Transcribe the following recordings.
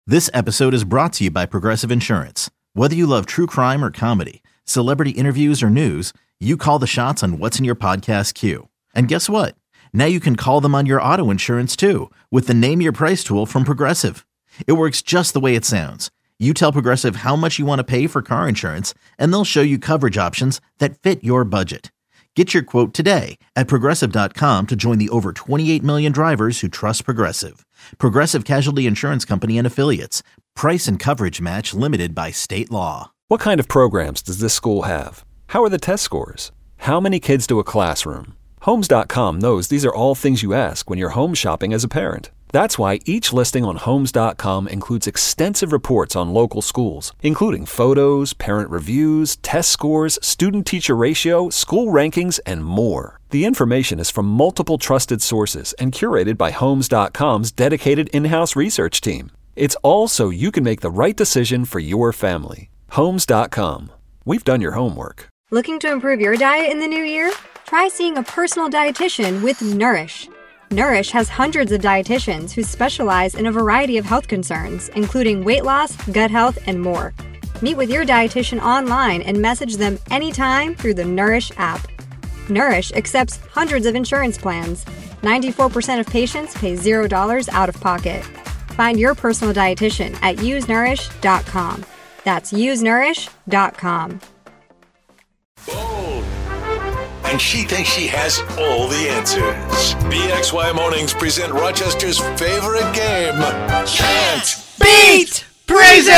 This episode is brought to you by Progressive Insurance. Whether you love true crime or comedy, celebrity interviews or news, you call the shots on what's in your podcast queue. And guess what? Now you can call them on your auto insurance too with the Name Your Price tool from Progressive. It works just the way it sounds. You tell Progressive how much you want to pay for car insurance, and they'll show you coverage options that fit your budget. Get your quote today at Progressive.com to join the over 28 million drivers who trust Progressive. Progressive Casualty Insurance Company and Affiliates. Price and coverage match limited by state law. What kind of programs does this school have? How are the test scores? How many kids to a classroom? Homes.com knows these are all things you ask when you're home shopping as a parent. That's why each listing on Homes.com includes extensive reports on local schools, including photos, parent reviews, test scores, student-teacher ratio, school rankings, and more. The information is from multiple trusted sources and curated by Homes.com's dedicated in-house research team. It's all so you can make the right decision for your family. Homes.com. We've done your homework. Looking to improve your diet in the new year? Try seeing a personal dietitian with Nourish. Nourish has hundreds of dietitians who specialize in a variety of health concerns, including weight loss, gut health, and more. Meet with your dietitian online and message them anytime through the Nourish app. Nourish accepts hundreds of insurance plans. 94% of patients pay $0 out of pocket. Find your personal dietitian at usenourish.com. That's usenourish.com. Bold. And she thinks she has all the answers. BXY Mornings present Rochester's favorite game, Can't Beat Breezy!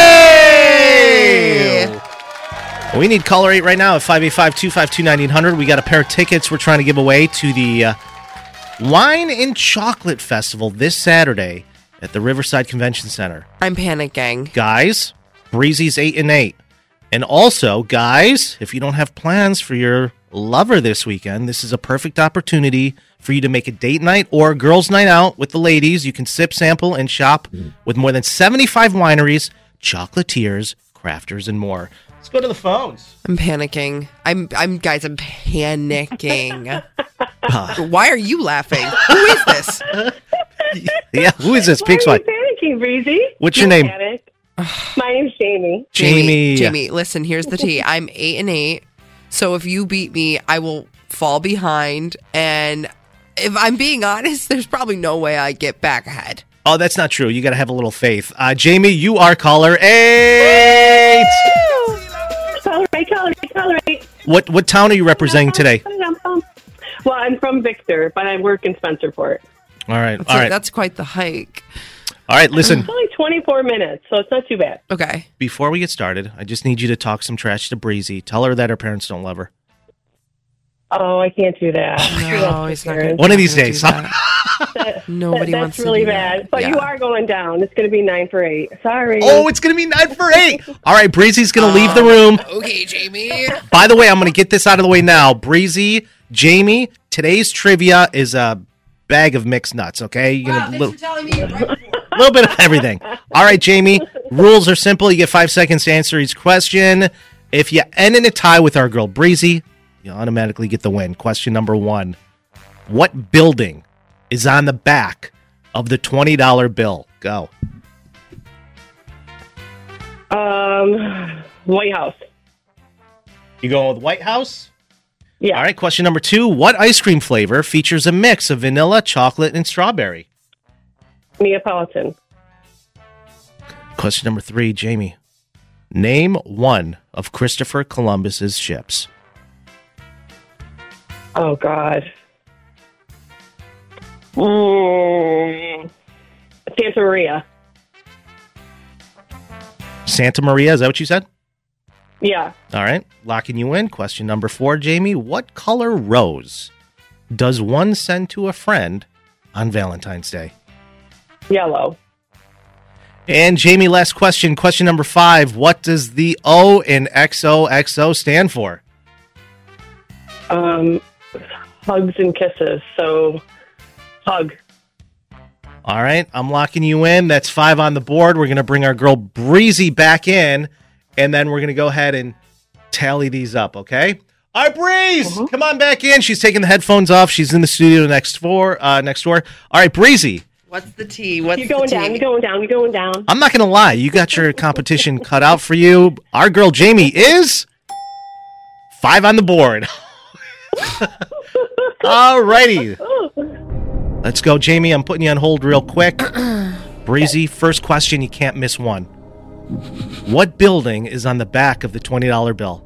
We need caller 8 right now at 585-252-9800. We got a pair of tickets we're trying to give away to the Wine and Chocolate Festival this Saturday at the Riverside Convention Center. I'm panicking. Guys, Breezy's 8-8. And also, guys, if you don't have plans for your lover this weekend, this is a perfect opportunity for you to make a date night or a girls' night out with the ladies. You can sip, sample, and shop with more than 75 wineries, chocolatiers, crafters, and more. Let's go to the phones. I'm panicking. I'm panicking. Why are you laughing? Who is this? Yeah, who is this? Why are you Pixie. panicking, Breezy? What's your name? Panic. My name's Jamie. Jamie, listen, here's the tea. I'm 8-8. So if you beat me, I will fall behind. And if I'm being honest, there's probably no way I get back ahead. Oh, that's not true. You got to have a little faith. Jamie, you are caller 8. Caller 8. What town are you representing today? Well, I'm from Victor, but I work in Spencerport. All right. That's quite the hike. All right, listen. It's only 24 minutes, so it's not too bad. Okay. Before we get started, I just need you to talk some trash to Breezy. Tell her that her parents don't love her. Oh, I can't do that. No, he's not gonna, one of these days. Nobody wants to do that. That's really bad. But you are going down. It's going to be 9 for 8. Sorry. Oh, it's going to be 9 for 8. All right, Breezy's going to leave the room. Okay, Jamie. By the way, I'm going to get this out of the way now. Breezy, Jamie, today's trivia is a bag of mixed nuts, okay? You're Wow, thanks for telling me. a little bit of everything. All right, Jamie, rules are simple. You get 5 seconds to answer each question. If you end in a tie with our girl Breezy, you automatically get the win. Question number 1. What building is on the back of the $20 bill? Go. White House. You going with White House? Yeah. All right, question number 2. What ice cream flavor features a mix of vanilla, chocolate, and strawberry? Neapolitan. Question number 3, Jamie. Name one of Christopher Columbus's ships. Oh, God. Santa Maria. Santa Maria, is that what you said? Yeah. All right, locking you in. Question number 4, Jamie. What color rose does one send to a friend on Valentine's Day? Yellow. And Jamie, last question. Question number 5. What does the O in XOXO stand for? Hugs and kisses. So, hug. All right, I'm locking you in. That's 5 on the board. We're going to bring our girl Breezy back in, and then we're going to go ahead and tally these up, okay? All right, Breeze, come on back in. She's taking the headphones off. She's in the studio next door. All right, Breezy. What's the tea? What's You're going the down. tea? You're going down. You're going down. I'm not going to lie. You got your competition cut out for you. Our girl Jamie is 5 on the board. All righty. Let's go, Jamie. I'm putting you on hold real quick. Breezy, first question. You can't miss one. What building is on the back of the $20 bill?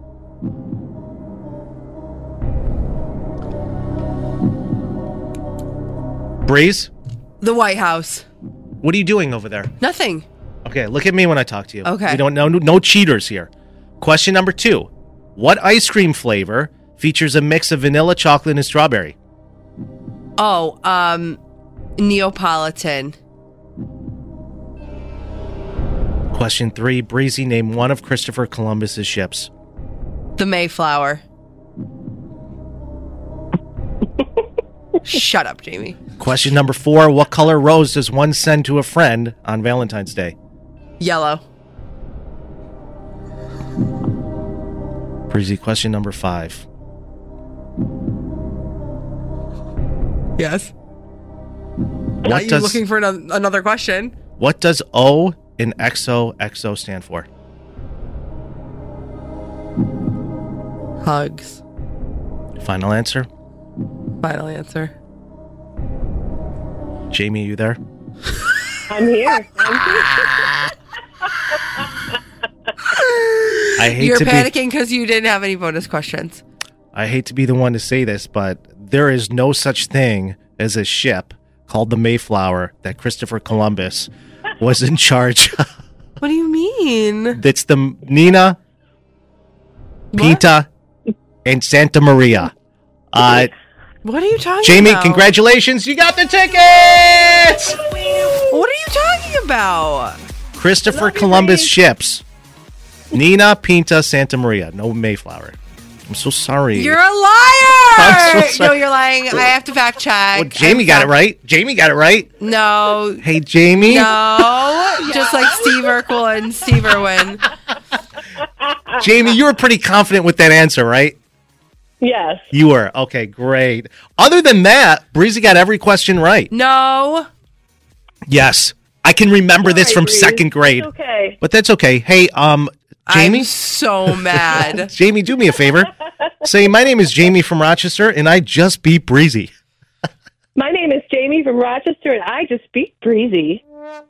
Breeze, The White House. what are you doing over there? Nothing. Okay, look at me when I talk to you. Okay. We don't know, no cheaters here. Question number 2. What ice cream flavor features a mix of vanilla, chocolate, and strawberry? Oh, Neapolitan. Question 3. Breezy, name one of Christopher Columbus's ships. The Mayflower. Shut up, Jamie. Question number 4. What color rose does one send to a friend on Valentine's Day? Yellow. Breezy, question number 5. Yes. What Are you does looking for another question? what does O in XOXO stand for? Hugs. Final answer. Final answer. Jamie, are you there? I'm here. I hate You're to panicking because you didn't have any bonus questions. I hate to be the one to say this, but there is no such thing as a ship called the Mayflower that Christopher Columbus was in charge of. What do you mean? It's the Nina, Pinta, and Santa Maria. What are you talking Jamie, about? congratulations. You got the tickets! What are you talking about? Christopher Columbus ships. Nina, Pinta, Santa Maria. No Mayflower. I'm so sorry. You're a liar! I'm so sorry. No, you're lying. I have to fact check. Well, Jamie got it right. Jamie got it right. No. Hey, Jamie. No. Just like Steve Urkel and Steve Irwin. Jamie, you were pretty confident with that answer, right? Yes. You were. Okay, great. Other than that, Breezy got every question right. No. Yes. I can remember this Sorry, from Breeze. second grade. It's okay. But that's okay. Hey, Jamie? I'm so mad. Jamie, do me a favor. Say, my name is Jamie from Rochester, and I just beat Breezy. My name is Jamie from Rochester, and I just beat Breezy.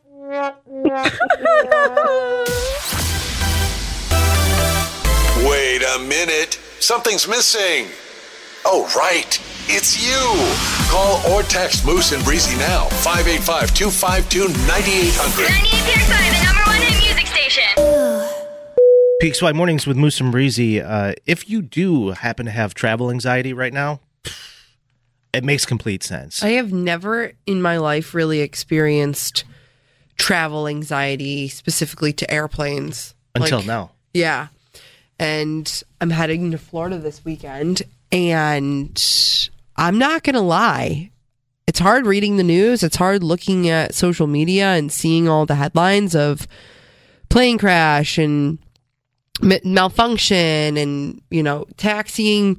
Wait a minute. Something's missing. Oh, right. It's you. Call or text Moose and Breezy now. 585-252-9800. 98.5, the number one hit music station. PXY Mornings with Moose and Breezy. If you do happen to have travel anxiety right now, it makes complete sense. I have never in my life really experienced travel anxiety specifically to airplanes. Until now. Yeah. And I'm heading to Florida this weekend, and I'm not going to lie. It's hard reading the news. It's hard looking at social media and seeing all the headlines of plane crash and malfunction and, taxiing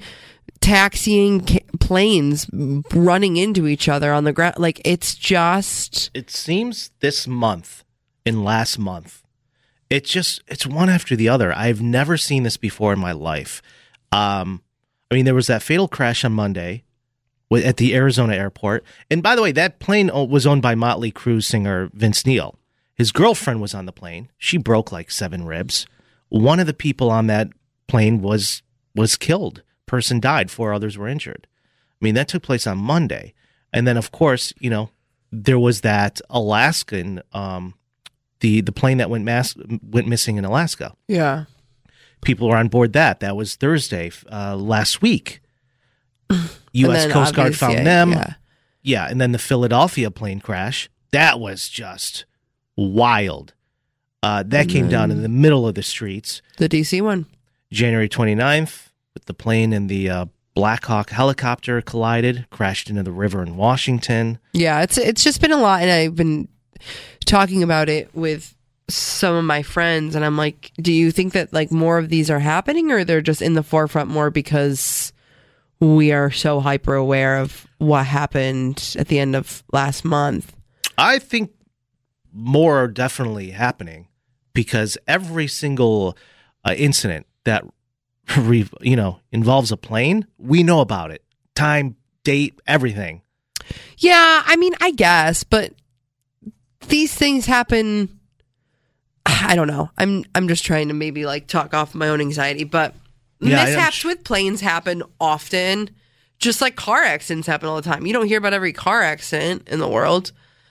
planes running into each other on the ground. Like, it's just... It seems this month and last month, it's one after the other. I've never seen this before in my life. There was that fatal crash on Monday at the Arizona airport. And by the way, that plane was owned by Motley Crue singer Vince Neil. His girlfriend was on the plane. She broke like 7 ribs. One of the people on that plane was killed. Person died. 4 others were injured. That took place on Monday. And then, of course, there was that Alaskan, the plane that went missing in Alaska. Yeah. People were on board that. That was Thursday last week. U.S. Coast Guard found them. Yeah, and then the Philadelphia plane crash. That was just wild. That came down in the middle of the streets. The D.C. one. January 29th, with the plane and the Black Hawk helicopter collided, crashed into the river in Washington. Yeah, it's just been a lot, and I've been talking about it with some of my friends, and I'm like, do you think that like more of these are happening, or they're just in the forefront more because we are so hyper aware of what happened at the end of last month? I think more are definitely happening because every single incident that involves a plane, we know about it. Time, date, everything. Yeah, I mean, I guess, but these things happen. I don't know. I'm just trying to maybe like talk off my own anxiety, but mishaps with planes happen often. Just like car accidents happen all the time. You don't hear about every car accident in the world.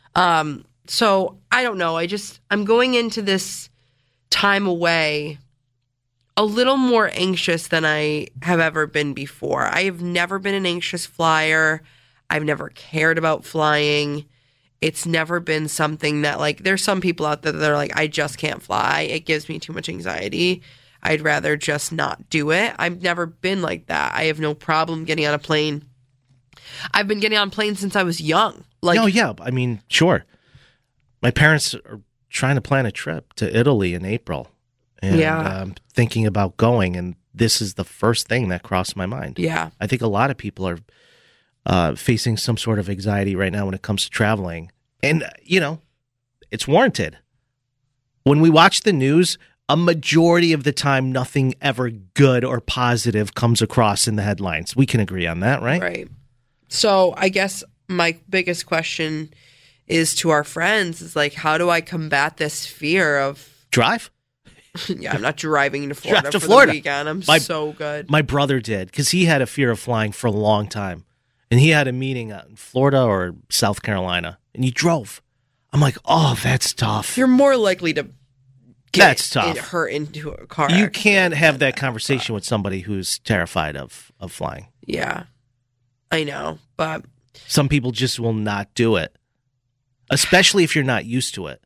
So I don't know. I'm going into this time away a little more anxious than I have ever been before. I have never been an anxious flyer. I've never cared about flying. It's never been something that, like, there's some people out there that are like, I just can't fly. It gives me too much anxiety. I'd rather just not do it. I've never been like that. I have no problem getting on a plane. I've been getting on planes since I was young. Like, no, yeah. I mean, sure. My parents are trying to plan a trip to Italy in April. And I'm thinking about going, and this is the first thing that crossed my mind. Yeah. I think a lot of people are facing some sort of anxiety right now when it comes to traveling. And, it's warranted. When we watch the news, a majority of the time, nothing ever good or positive comes across in the headlines. We can agree on that, right? Right. So I guess my biggest question is to our friends is like, how do I combat this fear of... Drive? Yeah, I'm not driving to Florida to for Florida. the weekend. I'm so good. My brother did, because he had a fear of flying for a long time. And he had a meeting out in Florida or South Carolina, and he drove. I'm like, oh, that's tough. You're more likely to That's tough. Hurt into a car. You can't have that conversation with somebody who's terrified of flying. Yeah, I know, but some people just will not do it, especially if you're not used to it.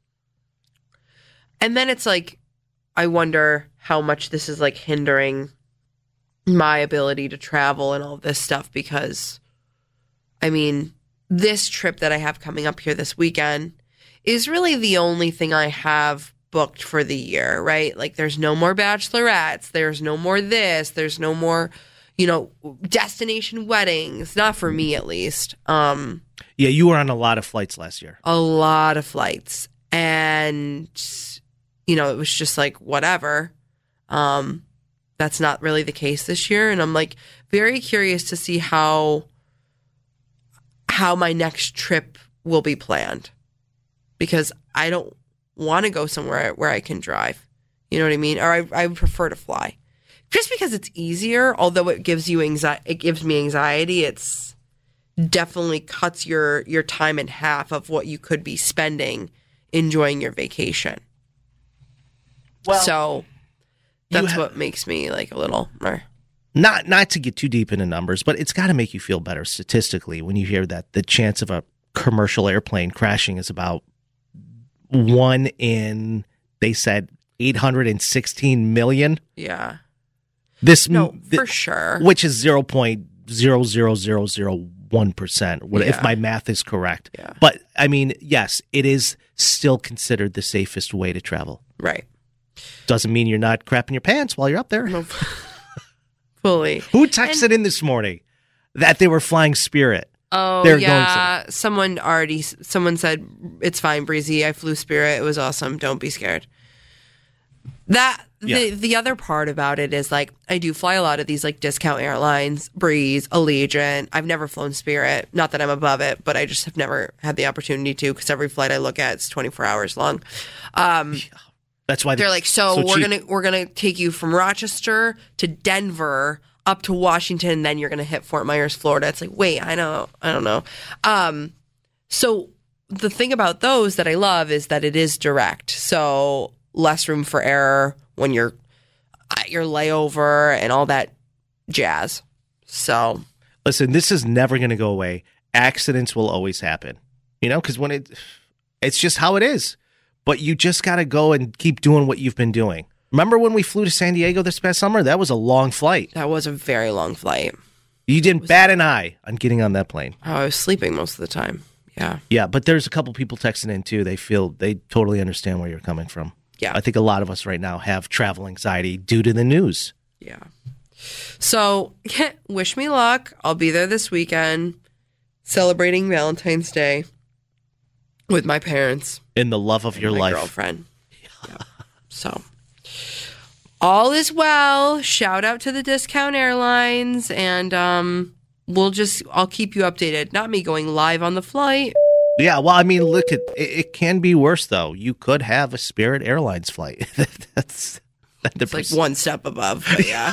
And then it's like, I wonder how much this is like hindering my ability to travel and all this stuff, because I mean, this trip that I have coming up here this weekend is really the only thing I have booked for the year, right? Like, there's no more bachelorettes, there's no more this, there's no more, destination weddings, not for me at least. Yeah, you were on a lot of flights last year. A lot of flights. And it was just like, whatever. That's not really the case this year. And I'm like very curious to see how my next trip will be planned, because I don't want to go somewhere where I can drive. You know what I mean? Or I would prefer to fly, just because it's easier. Although it gives you it gives me anxiety. It's definitely cuts your time in half of what you could be spending enjoying your vacation. Well, so that's what makes me like a little. Not to get too deep into numbers, but it's got to make you feel better statistically when you hear that the chance of a commercial airplane crashing is about 1 in, they said, 816 million. Yeah. For sure. Which is 0.00001%, if my math is correct. Yeah. But, I mean, yes, it is still considered the safest way to travel. Right. Doesn't mean you're not crapping your pants while you're up there. No. Fully. Who texted in this morning that they were flying Spirit? Oh, yeah. Someone said, it's fine, Breezy. I flew Spirit. It was awesome. Don't be scared. The other part about it is, like, I do fly a lot of these, like, discount airlines, Breeze, Allegiant. I've never flown Spirit. Not that I'm above it, but I just have never had the opportunity to, because every flight I look at is 24 hours long. That's why they're like, so we're gonna take you from Rochester to Denver up to Washington, and then you're gonna hit Fort Myers, Florida. It's like, wait, I don't know. So the thing about those that I love is that it is direct, so less room for error when you're at your layover and all that jazz. So listen, this is never gonna go away. Accidents will always happen, because when it's just how it is. But you just got to go and keep doing what you've been doing. Remember when we flew to San Diego this past summer? That was a long flight. That was a very long flight. You didn't bat an eye on getting on that plane. Oh, I was sleeping most of the time. Yeah. Yeah, but there's a couple people texting in too. They totally understand where you're coming from. Yeah. I think a lot of us right now have travel anxiety due to the news. Yeah. So, wish me luck. I'll be there this weekend celebrating Valentine's Day. With my parents. In the love of and your my life. girlfriend. Yeah. So, all is well. Shout out to the Discount Airlines. And I'll keep you updated. Not me going live on the flight. Yeah, well, I mean, look, it can be worse, though. You could have a Spirit Airlines flight. It's like one step above, but yeah.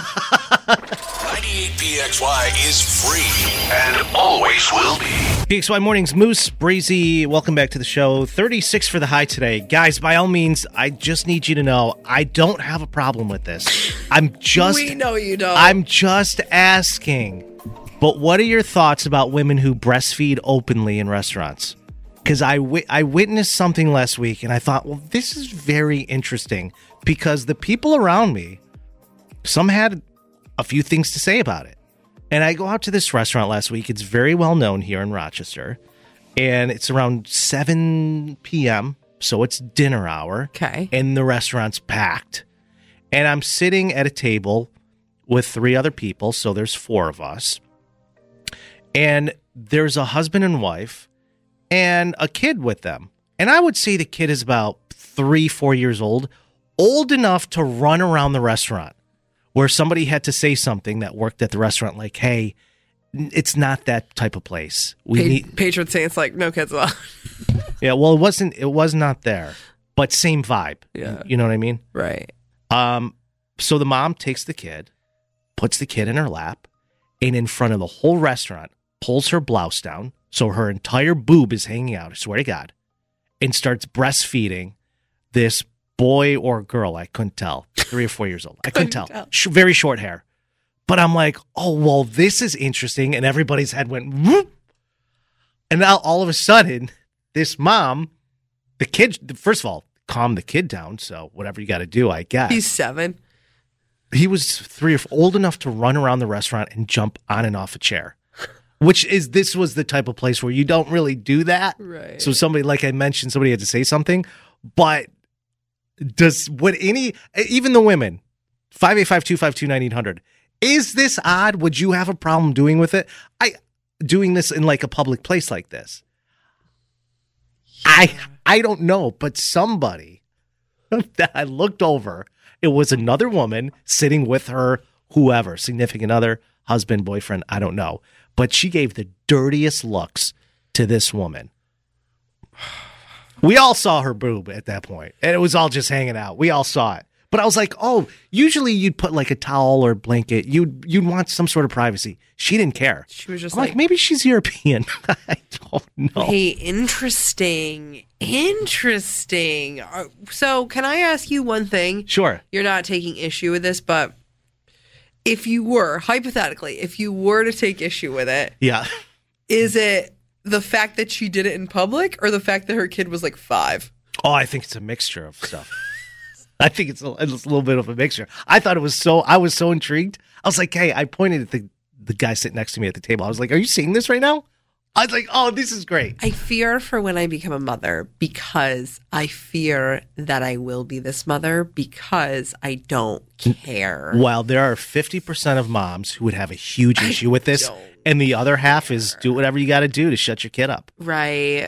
98PXY is free and always will be. PXY Mornings, Moose, Breezy, welcome back to the show. 36 for the high today. Guys, by all means, I just need you to know I don't have a problem with this. We know you don't. I'm just asking. But what are your thoughts about women who breastfeed openly in restaurants? Because I witnessed something last week, and I thought, well, this is very interesting. Because the people around me, some had a few things to say about it. And I go out to this restaurant last week. It's very well known here in Rochester. And it's around 7 p.m., so it's dinner hour. Okay. And the restaurant's packed. And I'm sitting at a table with 3 other people, so there's 4 of us. And there's a husband and wife and a kid with them. And I would say the kid is about 3-4 years old enough to run around the restaurant, where somebody had to say something that worked at the restaurant, like, hey, it's not that type of place. Patron saints like, no kids allowed. Yeah, well, it was not there, but same vibe. Yeah. You know what I mean? Right. So the mom takes the kid, puts the kid in her lap, and in front of the whole restaurant, pulls her blouse down, so her entire boob is hanging out, I swear to God, and starts breastfeeding this boy or girl, I couldn't tell. 3 or 4 years old. I couldn't tell. Very short hair. But I'm like, oh, well, this is interesting. And everybody's head went, whoop. And now all of a sudden, this mom, the kid, first of all, calm the kid down. So whatever you got to do, I guess. He's 7. He was 3 or 4, old enough to run around the restaurant and jump on and off a chair. This was the type of place where you don't really do that. Right. So somebody, like I mentioned, somebody had to say something. But even the women, 585-252-9800, is this odd? Would you have a problem doing this in like a public place like this? Yeah. I don't know, but somebody that I looked over, it was another woman sitting with her, whoever, significant other, husband, boyfriend, I don't know. But she gave the dirtiest looks to this woman. We all saw her boob at that point, and it was all just hanging out. We all saw it. But I was like, oh, usually you'd put like a towel or blanket. You'd want some sort of privacy. She didn't care. She was just like, maybe she's European. I don't know. Hey, interesting. So can I ask you one thing? Sure. You're not taking issue with this, but if you were, hypothetically, to take issue with it, yeah, is it the fact that she did it in public or the fact that her kid was like 5? Oh, I think it's a mixture of stuff. I think it's a little bit of a mixture. I was so intrigued. I was like, hey, I pointed at the guy sitting next to me at the table. I was like, are you seeing this right now? I was like, oh, this is great. I fear for when I become a mother because I fear that I will be this mother because I don't care. While there are 50% of moms who would have a huge issue with this, and the other half is do whatever you got to do to shut your kid up. Right.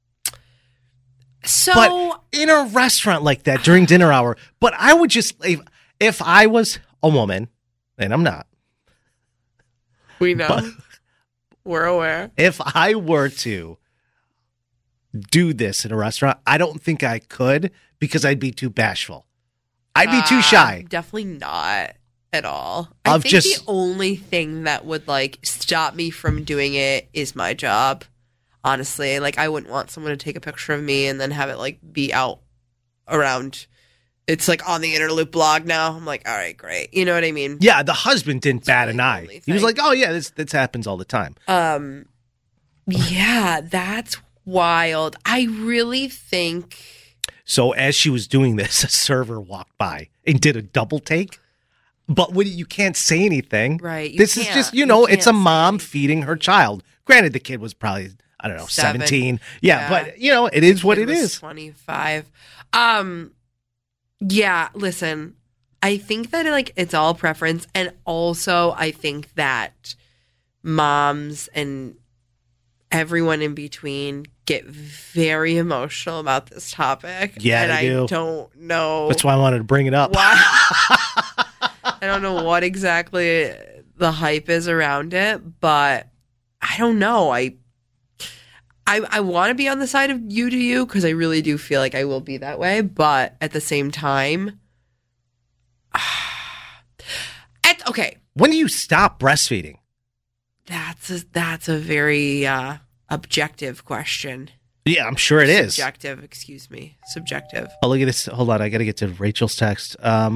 So, but in a restaurant like that during dinner hour, but I would just, if I was a woman, and I'm not. We know. We're aware. If I were to do this in a restaurant, I don't think I could because I'd be too bashful. I'd be too shy. Definitely not at all. I think the only thing that would like stop me from doing it is my job. Honestly, like I wouldn't want someone to take a picture of me and then have it like be out around. It's like on the Interloop blog now. I'm like, all right, great. You know what I mean? Yeah, the husband didn't bat an eye. He was like, oh yeah, this happens all the time. Yeah, that's wild. I really think. So as she was doing this, a server walked by and did a double take. But you can't say anything. Right. This is just, it's a mom feeding her child. Granted, the kid was probably, I don't know, 17. Yeah, but, it is what it is. 25. Yeah, listen, I think that it's all preference. And also I think that moms and everyone in between get very emotional about this topic. Yeah, and they do. I don't know. That's why I wanted to bring it up. why. I don't know what exactly the hype is around it, but I don't know. I want to be on the side of you because I really do feel like I will be that way, but at the same time, okay. When do you stop breastfeeding? That's a very objective question. Yeah, I'm sure it is. Subjective, excuse me. Subjective. Oh, look at this. Hold on. I got to get to Rachel's text.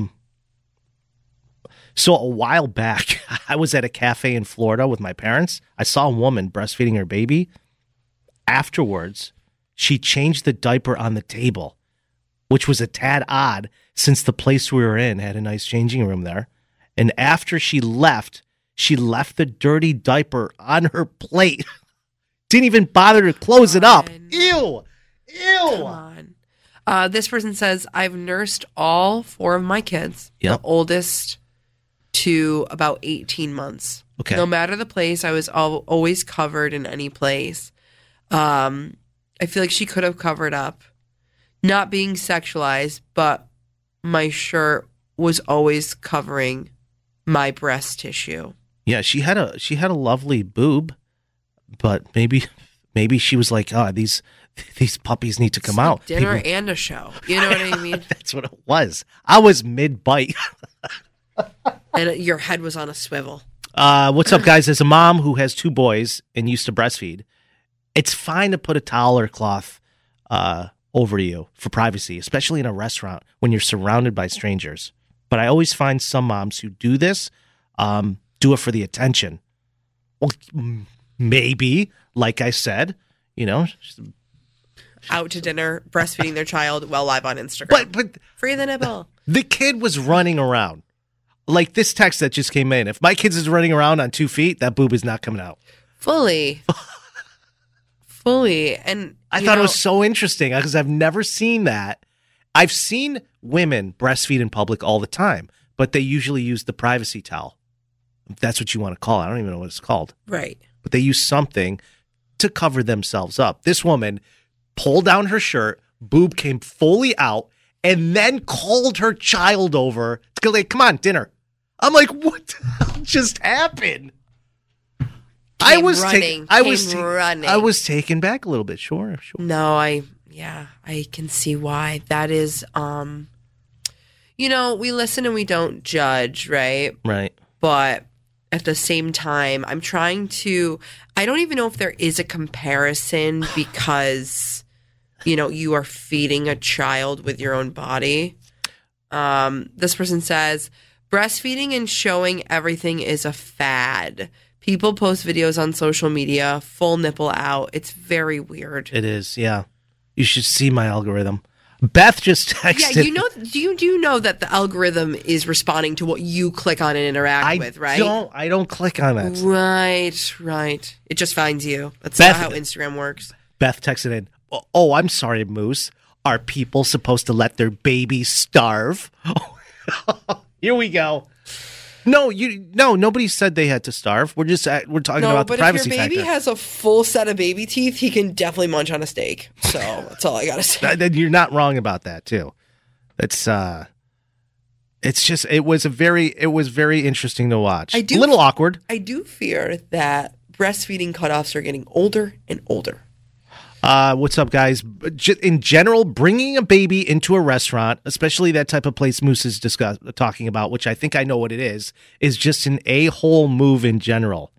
So a while back, I was at a cafe in Florida with my parents. I saw a woman breastfeeding her baby. Afterwards, she changed the diaper on the table, which was a tad odd since the place we were in had a nice changing room there. And after she left the dirty diaper on her plate. Didn't even bother to close it up. Ew. Come on. This person says, I've nursed all 4 of my kids. Yep. The oldest to about 18 months. Okay. No matter the place, I was always covered in any place. I feel like she could have covered up. Not being sexualized, but my shirt was always covering my breast tissue. Yeah, she had a lovely boob, but maybe she was like, oh, these puppies need to come out. Like dinner People- and a show. You know what I mean? That's what it was. I was mid-bite. And your head was on a swivel. What's up, guys? As a mom who has 2 boys and used to breastfeed, it's fine to put a towel or cloth over you for privacy, especially in a restaurant when you're surrounded by strangers. But I always find some moms who do this do it for the attention. Well, maybe, like I said, Out to dinner, breastfeeding their child while live on Instagram. But Free the nipple. the kid was running around. Like this text that just came in. If my kid is running around on 2 feet, that boob is not coming out. Fully. And I thought it was so interesting because I've never seen that. I've seen women breastfeed in public all the time, but they usually use the privacy towel. If that's what you want to call it. I don't even know what it's called. Right. But they use something to cover themselves up. This woman pulled down her shirt, boob came fully out, and then called her child over to go like, come on, dinner. I'm like, what the hell just happened? I was running. taken back a little bit. Sure. No, I can see why. That is, we listen and we don't judge, right? Right. But at the same time, I don't even know if there is a comparison because, you are feeding a child with your own body. This person says, breastfeeding and showing everything is a fad. People post videos on social media, full nipple out. It's very weird. It is, yeah. You should see my algorithm. Beth just texted. Yeah, do you know that the algorithm is responding to what you click on and interact with, right? I don't click on that. Right. It just finds you. That's Beth, not how Instagram works. Beth texted in, oh, I'm sorry, Moose. Are people supposed to let their babies starve? Here we go. No, nobody said they had to starve. We're talking about the privacy factor. If your baby has a full set of baby teeth, he can definitely munch on a steak. So that's all I gotta say. Then you're not wrong about that too. It was very interesting to watch. A little awkward. I do fear that breastfeeding cutoffs are getting older and older. What's up, guys? In general, bringing a baby into a restaurant, especially that type of place Moose is talking about, which I think I know what it is just an a-hole move in general.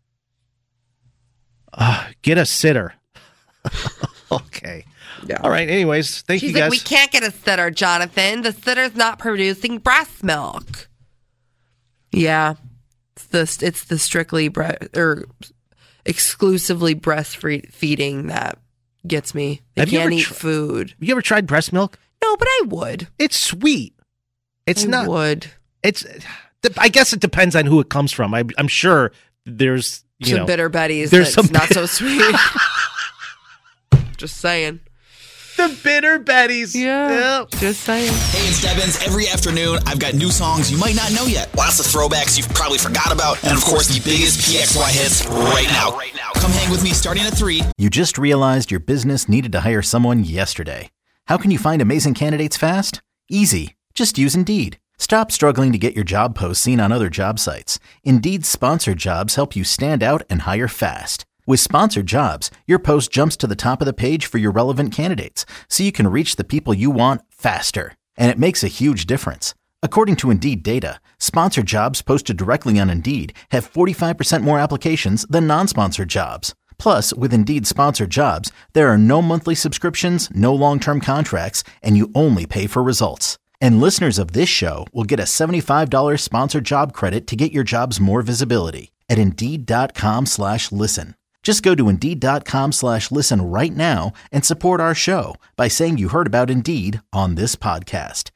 Get a sitter. Okay. Yeah. All right. Anyways, thank you guys. We can't get a sitter, Jonathan. The sitter's not producing breast milk. Yeah. It's the strictly exclusively breastfeeding that gets me. They can't eat food. You ever tried breast milk? No, but I would. It's sweet. I would. I guess it depends on who it comes from. I'm sure there's Bitter Betty's. There's some not so sweet. Just saying. The bitter Betties. Yeah, just saying. Hey, it's Debbins. Every afternoon, I've got new songs you might not know yet. Lots of throwbacks you've probably forgot about. And, of course, the biggest PXY hits right now. Come hang with me starting at 3. You just realized your business needed to hire someone yesterday. How can you find amazing candidates fast? Easy. Just use Indeed. Stop struggling to get your job posts seen on other job sites. Indeed's sponsored jobs help you stand out and hire fast. With sponsored jobs, your post jumps to the top of the page for your relevant candidates, so you can reach the people you want faster. And it makes a huge difference. According to Indeed data, sponsored jobs posted directly on Indeed have 45% more applications than non-sponsored jobs. Plus, with Indeed sponsored jobs, there are no monthly subscriptions, no long-term contracts, and you only pay for results. And listeners of this show will get a $75 sponsored job credit to get your jobs more visibility at Indeed.com/listen. Just go to Indeed.com/listen right now and support our show by saying you heard about Indeed on this podcast.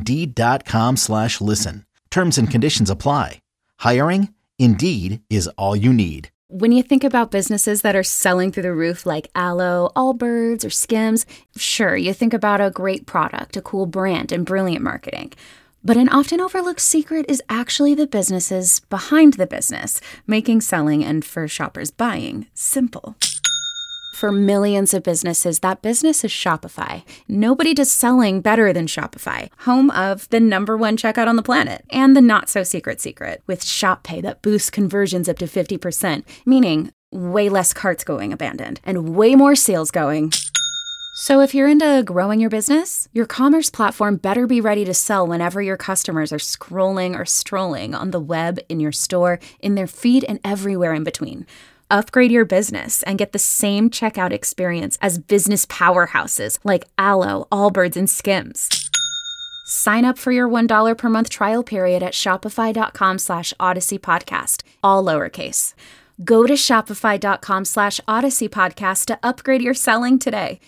Indeed.com/listen. Terms and conditions apply. Hiring? Indeed is all you need. When you think about businesses that are selling through the roof like Aloe, Allbirds, or Skims, sure, you think about a great product, a cool brand, and brilliant marketing. But an often overlooked secret is actually the businesses behind the business, making selling and, for shoppers, buying simple. For millions of businesses, that business is Shopify. Nobody does selling better than Shopify, home of the #1 checkout on the planet, and the not-so-secret secret, with Shop Pay that boosts conversions up to 50%, meaning way less carts going abandoned, and way more sales going. So if you're into growing your business, your commerce platform better be ready to sell whenever your customers are scrolling or strolling on the web, in your store, in their feed, and everywhere in between. Upgrade your business and get the same checkout experience as business powerhouses like Aloe, Allbirds, and Skims. Sign up for your $1 per month trial period at shopify.com/Odyssey Podcast, all lowercase. Go to shopify.com/Odyssey Podcast to upgrade your selling today.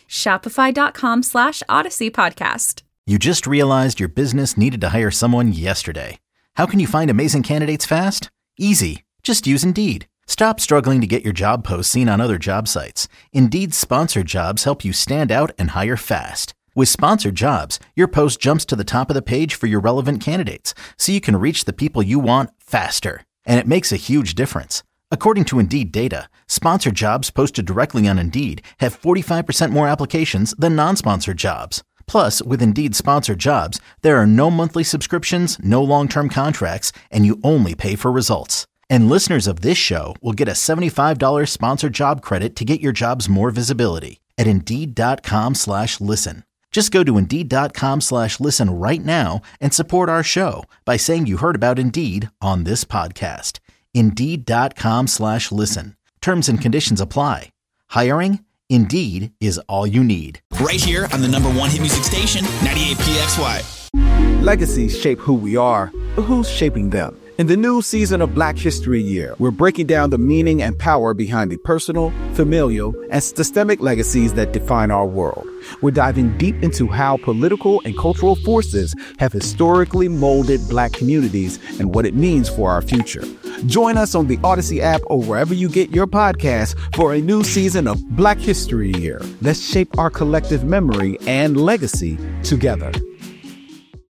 Shopify.com/Odyssey Podcast. You just realized your business needed to hire someone yesterday. How can you find amazing candidates fast? Easy. Just use Indeed. Stop struggling to get your job posts seen on other job sites. Indeed's sponsored jobs help you stand out and hire fast. With sponsored jobs, your post jumps to the top of the page for your relevant candidates, so you can reach the people you want faster. And it makes a huge difference. According to Indeed data, sponsored jobs posted directly on Indeed have 45% more applications than non-sponsored jobs. Plus, with Indeed sponsored jobs, there are no monthly subscriptions, no long-term contracts, and you only pay for results. And listeners of this show will get a $75 sponsored job credit to get your jobs more visibility at Indeed.com/listen. Just go to Indeed.com/listen right now and support our show by saying you heard about Indeed on this podcast. Indeed.com/listen. Terms and conditions apply. Hiring? Indeed is all you need. Right here on the #1 hit music station, 98 PXY. Legacies shape who we are, but who's shaping them? In the new season of Black History Year, we're breaking down the meaning and power behind the personal, familial, and systemic legacies that define our world. We're diving deep into how political and cultural forces have historically molded Black communities and what it means for our future. Join us on the Odyssey app or wherever you get your podcasts for a new season of Black History Year. Let's shape our collective memory and legacy together.